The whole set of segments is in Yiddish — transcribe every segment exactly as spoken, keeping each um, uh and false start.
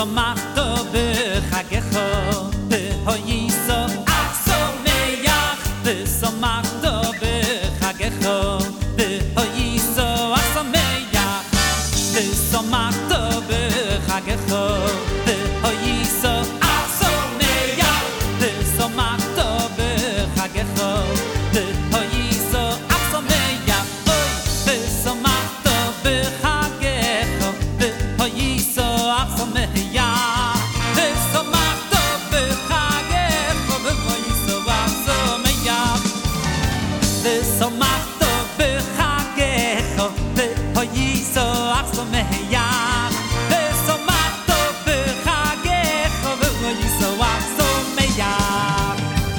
ושמחת בחגך, והויסו אך שמח, ושמחת בחגך, והויסו אך שמח, ושמחת בחגך, והויסו אך שמח, ושמחת בחגך, והויסו אך שמח, ושמחת בחגך, והויסו אך שמח, ושמחת בחגך, והויסו אך שמח, ושמחת בחגך, והויסו אך שמח, ושמחת בחגך, והויסו אך שמח.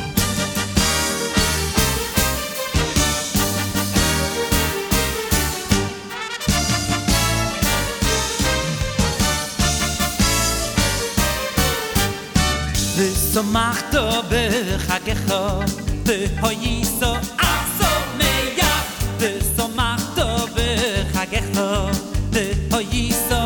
ושמחת בחגך, והויסו אך שמח, ושמחת בחגך, והויסו